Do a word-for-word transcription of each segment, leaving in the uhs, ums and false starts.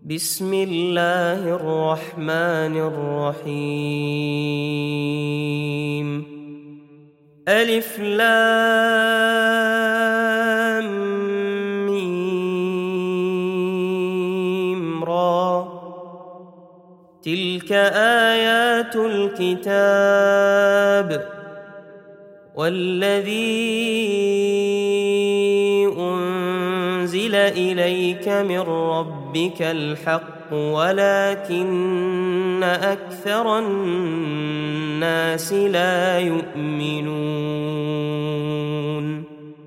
بسم الله الرحمن الرحيم. ألف لام ميم را، تلك آيات الكتاب والذي أنزل إليك من ربك الحق ولكن أكثر الناس لا يؤمنون.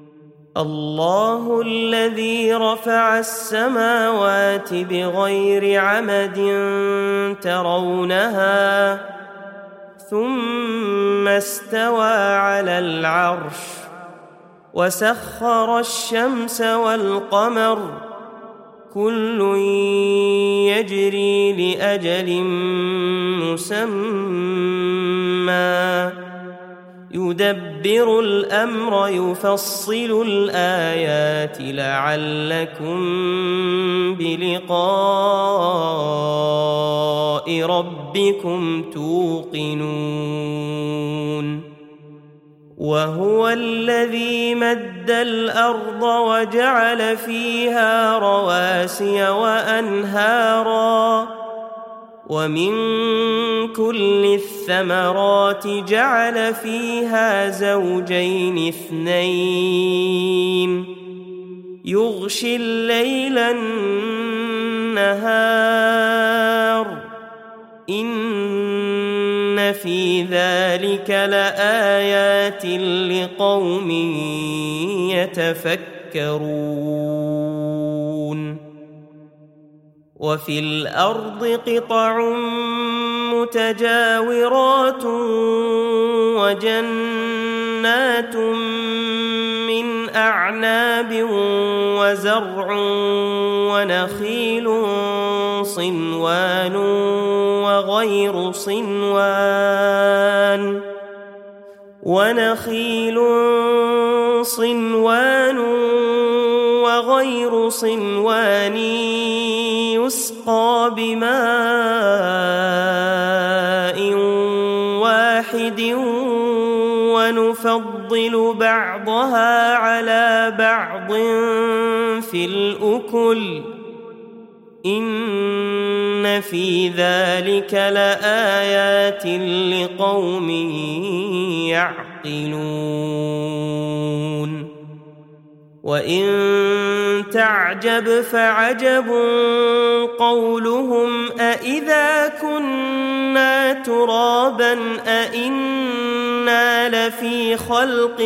الله الذي رفع السماوات بغير عمد ترونها ثم استوى على العرش وسخر الشمس والقمر كل يجري لأجل مسمى يدبر الأمر يفصل الآيات لعلكم بلقاء ربكم توقنون. وهو الذي مد الأرض وجعل فيها رواسي وأنهارا ومن كل الثمرات جعل فيها زوجين اثنين يغشي الليل النهار إن في ذلك لآيات لقوم يتفكرون. وفي الأرض قطع متجاورات وجنات من أعناب وزرع ونخيل صنوان وغير صنوان ونخيل صنوان وغير صنوان يسقى بماء واحد ونفضل بعضها على بعض في الأكل إن في ذلك لآيات لقوم يعقلون. وإن تعجب فعجب قولهم أإذا كنا ترابا أإنا لفي خلق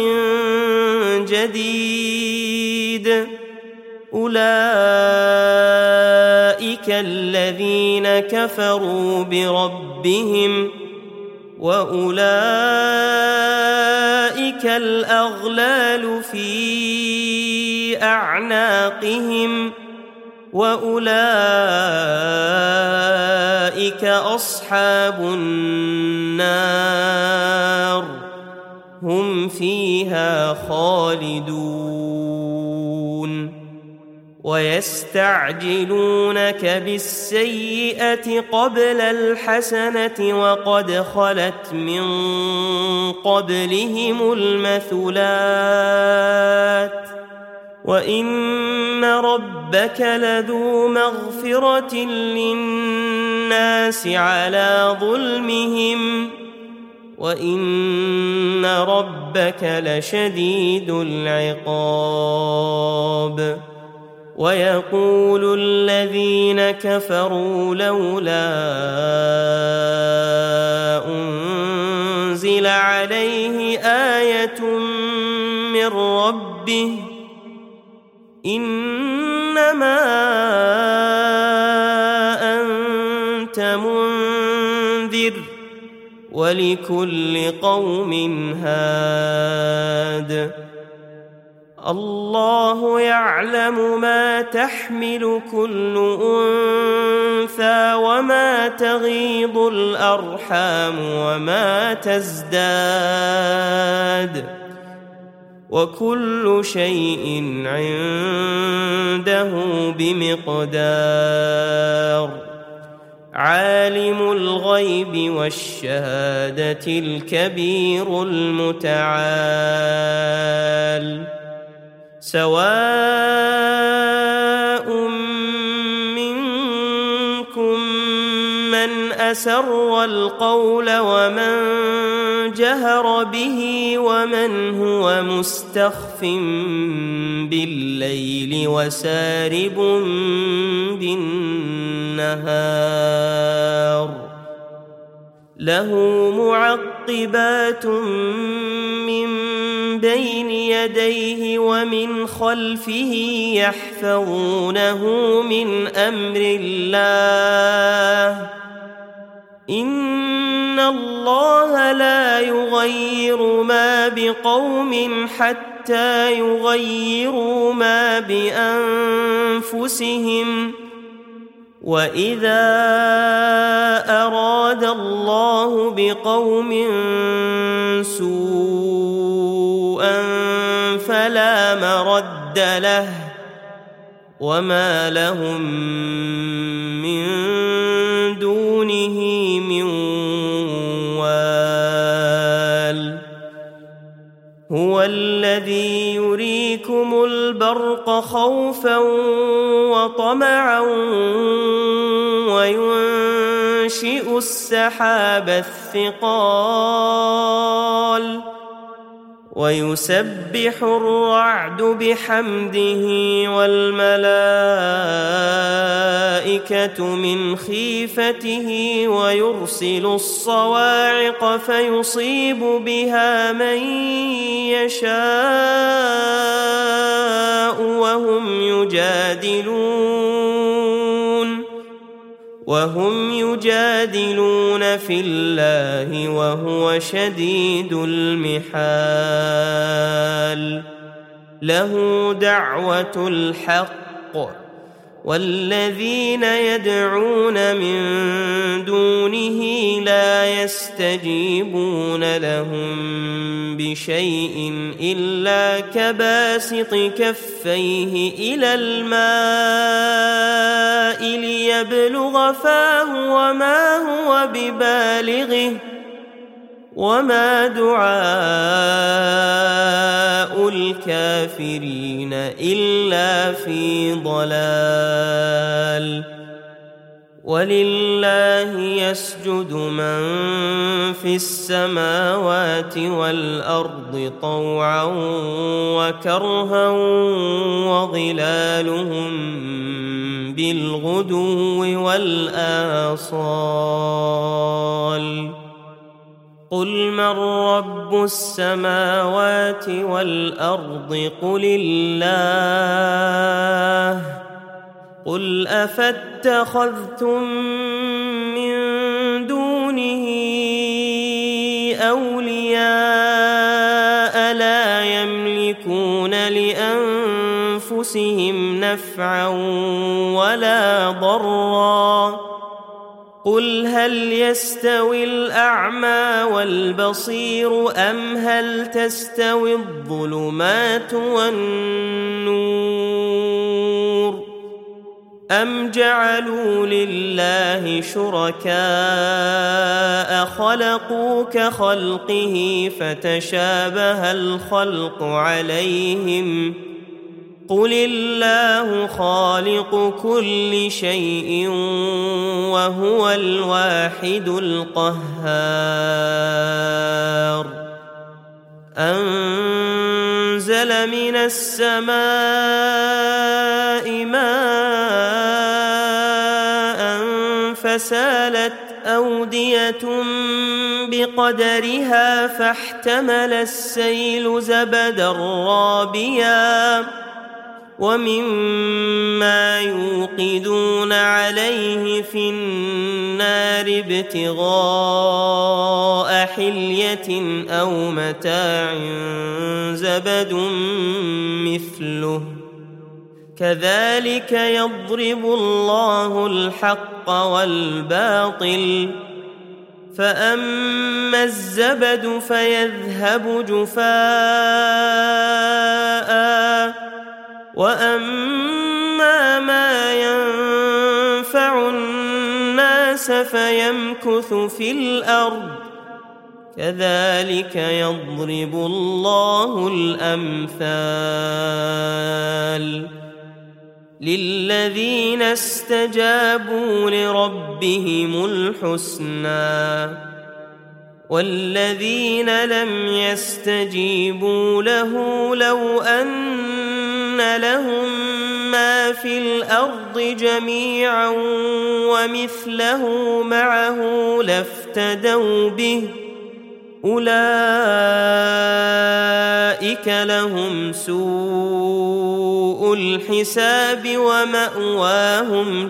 جديد أولئك الذين كفروا بربهم وأولئك الأغلال في أعناقهم وأولئك أصحاب النار هم فيها خالدون. ويستعجلونك بالسيئة قبل الحسنة وقد خلت من قبلهم المثلات وإن ربك لذو مغفرة للناس على ظلمهم وإن ربك لشديد العقاب. ويقول الذين كفروا لولا أنزل عليه آية من ربه إنما أنت منذر ولكل قوم هاد. الله يعلم ما تحمل كل أنثى وما تغيض الأرحام وما تزداد وكل شيء عنده بمقدار. الغيب والشهادة الكبير المتعال سواء منكم من أسر القول ومن جهر به ومن هو مستخف بالليل وسارب بالنهار له معقبات من بين يديه ومن خلفه يحفظونه من أمر الله إن الله لا يغير ما بقوم حتى يغيروا ما بأنفسهم وإذا أراد الله بقوم سوءا فلا مرد له وما لهم من دونه من وال هو الذي يريكم البرق خوفا وطمعا وينشئ السحاب الثقال ويسبح الرعد بحمده والملائكة من خيفته ويرسل الصواعق فيصيب بها من يشاء وهم يجادلون وهم يجادلون في الله وهو شديد المحال له دعوة الحق والذين يدعون من دونه لا يستجيبون لهم بشيء إلا كباسط كفيه إلى الماء ليبلغ فاه وما هو ببالغه وما دعاء الكافرين إلا في ضلال ولله يسجد من في السماوات والأرض طوعا وكرها وظلالهم بالغدو والآصال قل من رب السماوات والأرض قل الله قل أفاتخذتم من دونه أولياء لا يملكون لأنفسهم نفعا ولا ضرا قل هل يستوي الأعمى والبصير أم هل تستوي الظلمات والنور أم جعلوا لله شركاء خلقوا كخلقه فتشابه الخلق عليهم قل الله خالق كل شيء وهو الواحد القهار أنزل من السماء ماء فسالت أودية بقدرها فاحتمل السيل زبدا رابيا ومما يوقدون عليه في النار ابتغاء حلية أو متاع زبد مثله كذلك يضرب الله الحق والباطل فأما الزبد فيذهب جفاء وأما ما ينفع الناس الناس فيمكث في الأرض كذلك يضرب الله الأمثال للذين استجابوا لربهم الحسنى والذين لم يستجيبوا له لو أن لهم ما في الأرض جميعا ومثله معه لافتدوا به أولئك لهم سوء الحساب ومأواهم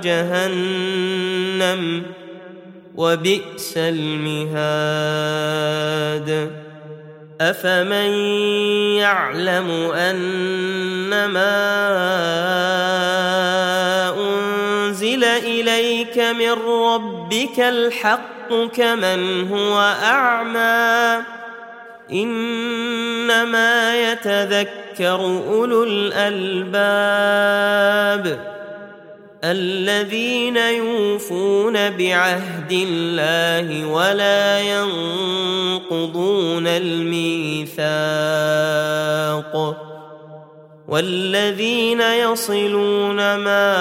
جهنم وبئس المهاد أفمن يعلم أنما أنزل إليك من ربك الحق كمن هو أعمى إنما يتذكر أولو الألباب الذين يوفون بعهد الله ولا ينقضون الميثاق والذين يصلون ما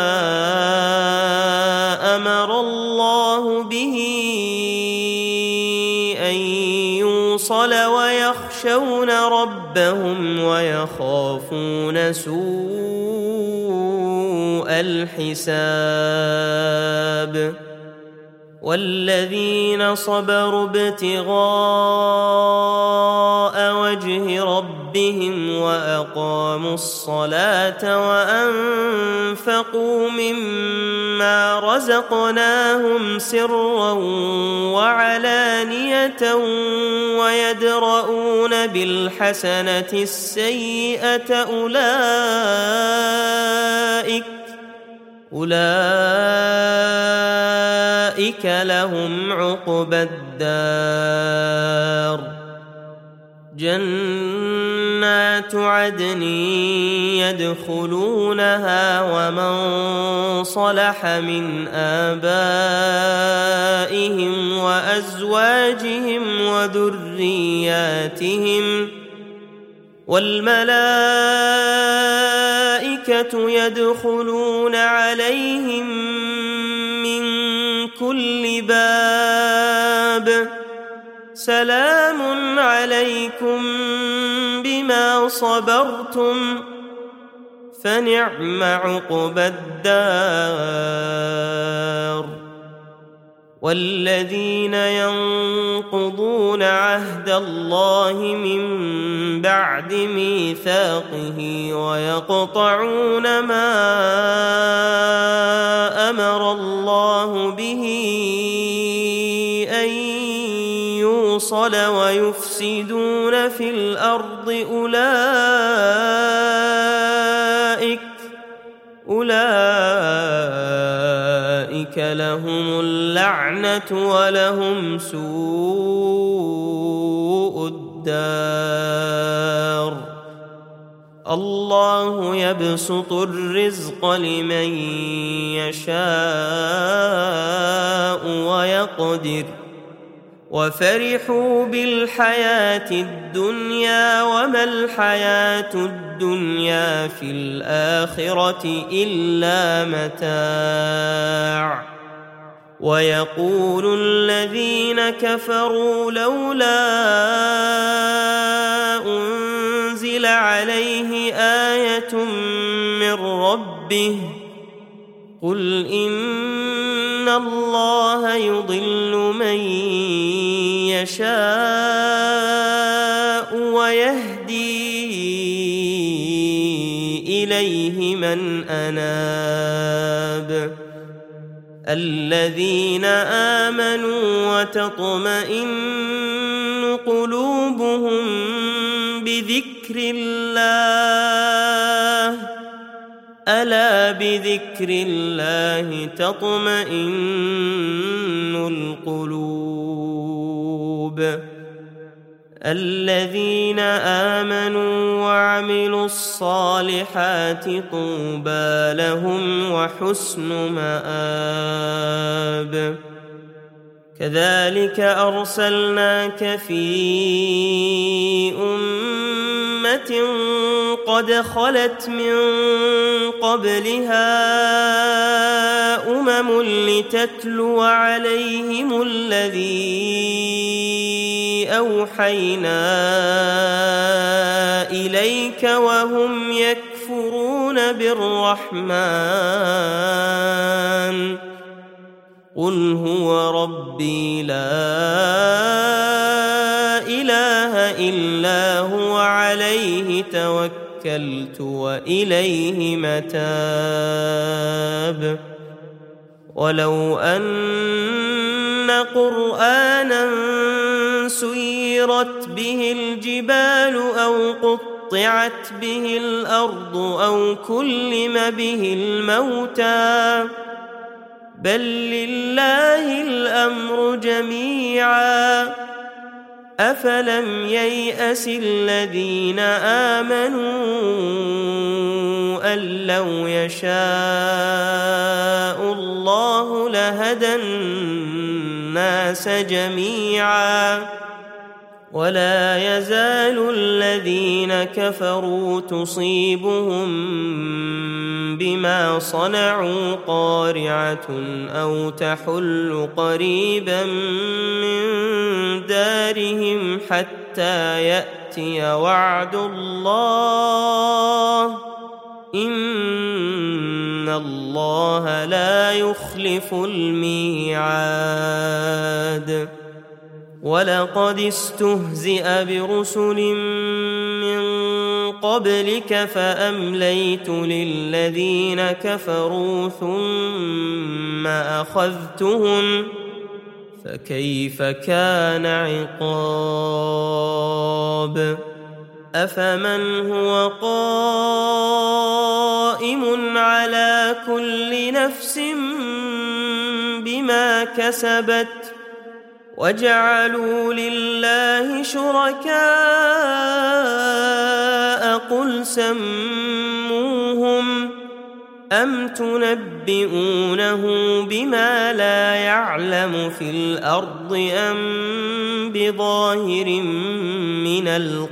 أمر الله به أن يوصل ويخشون ربهم ويخافون سوء الحساب والذين صبروا ابتغاء وجه ربهم وأقاموا الصلاة وأنفقوا مما رزقناهم سرا وعلانية ويدرؤون بالحسنة السيئة أولئك أولئك لهم عقبى الدار جنات عدن يدخلونها ومن صلح من آبائهم وأزواجهم وذرياتهم والملائكة يدخلون عليهم من كل باب سلام عليكم بما صبرتم فنعم عقبى الدار والذين ينقضون عهد الله من بعد ميثاقه ويقطعون ما أمر الله به أن يوصل ويفسدون في الأرض أولئك أولئك لهم اللعنة ولهم سوء الدار الله يبسط الرزق لمن يشاء ويقدر وفرحوا بالحياة الدنيا وما الحياة الدنيا في الآخرة إلا متاع ويقول الذين كفروا لولا أنزل عليه آية من ربه قل إن الله يضل من يشاء ويهدي إليه من أناب الذين آمنوا وتطمئن قلوبهم بذكر الله ألا بذكر الله تطمئن القلوب الذين آمنوا وعملوا الصالحات طوبى لهم وحسن مآب كذلك أرسلناك في أمة قد خلت من قبلها أمم لتتلو عليهم الذي أوحينا إليك وهم يكفرون بالرحمن قل هو ربي لا إله إلا هو عليه توكلت وإليه متاب ولو أن قرآنا سيرت به الجبال أو قطعت به الأرض أو كلم به الموتى بل لله الأمر جميعا أفلم ييأس الذين آمنوا أن لو يشاء الله لهدى الناس جميعا ولا يزال الذين كفروا تصيبهم بما صنعوا قارعة أو تحل قريبا من دارهم حتى يأتي وعد الله إن الله لا يخلف الميعاد ولقد استهزئ برسل من قبلك فأمليت للذين كفروا ثم أخذتهم فكيف كان عقاب أفمن هو قائم على كل نفس بما كسبت وجعلوا لله شركاء قل سموهم أم تنبئونه بما لا يعلم في الأرض أم بظاهر من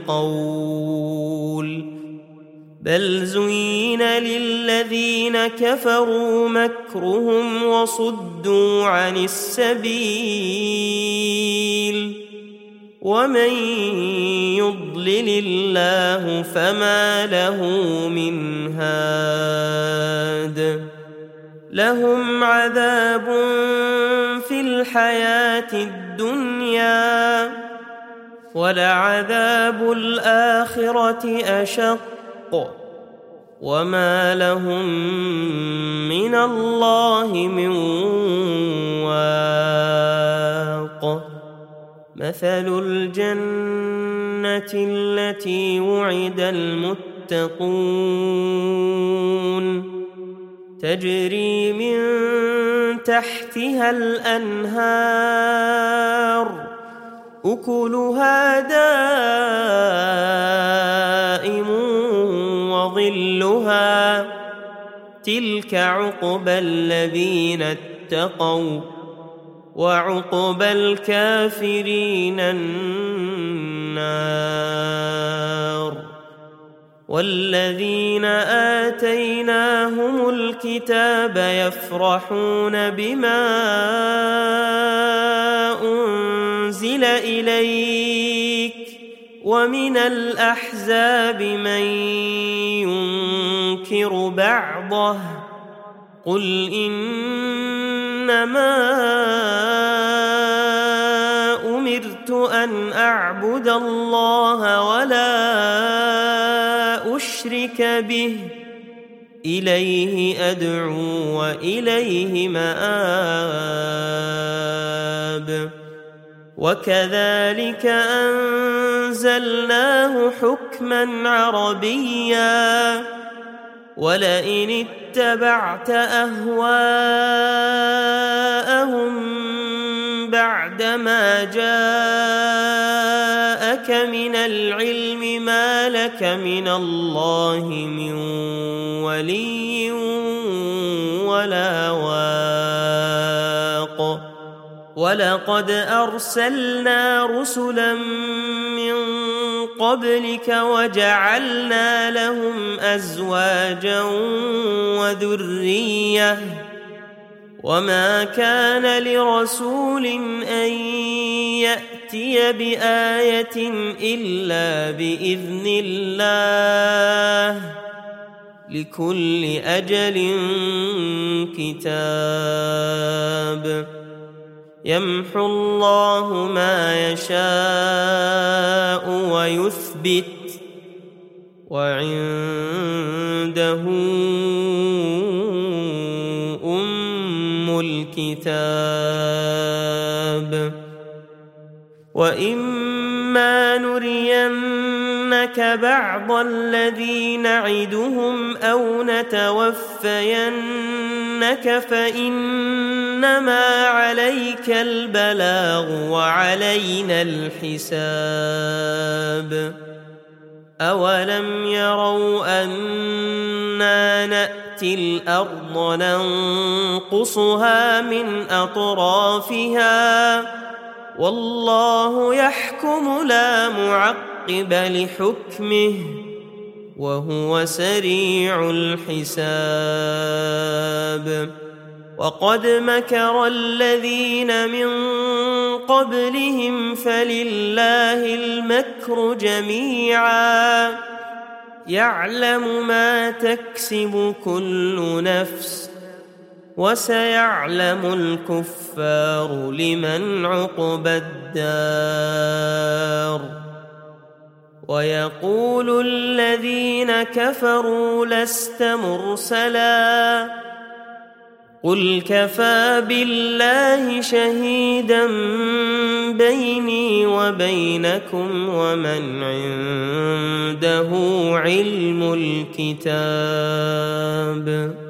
القول بل زين للذين كفروا مكرهم وصدوا عن السبيل ومن يضلل الله فما له من هاد لهم عذاب في الحياة الدنيا ولعذاب الآخرة أشق وما لهم من الله من واق مثل الجنة التي وعد المتقون تجري من تحتها الأنهار أكلها دائم وظلها تلك عقبى الذين اتقوا وعقبى الكافرين النار والذين آتيناهم الكتاب يفرحون بما أنزل إليك ومن الأحزاب من ينكر بعضه قل إنما أمرت أن أعبد الله ولا أشرك به إليه أدعو وإليه مآب وكذلك أنزلناه حكما عربيا ولئن اتبعت أهواءهم بعدما جاءك من العلم ما لك من الله من ولي ولا واق ولقد أرسلنا رسلا من قبلك وجعلنا لهم أزواجا وذرية وما كان لرسول أن يأتي بآية إلا بإذن الله لكل أجل كتاب يمحو الله ما يشاء ويثبت وعنده أم الكتاب وإما نرينك بعض الذي نعدهم أو نتوفينك فإنما عليك البلاغ وعلينا الحساب أولم يروا أنا نأتي الأرض ننقصها من أطرافها والله يحكم لا معقب لحكمه وهو سريع الحساب وقد مكر الذين من قبلهم فلله المكر جميعا يعلم ما تكسب كل نفس وسيعلم الكفار لمن عقبى الدار ويقول الذين كفروا لست مرسلا قل كفى بالله شهيدا بيني وبينكم ومن عنده علم الكتاب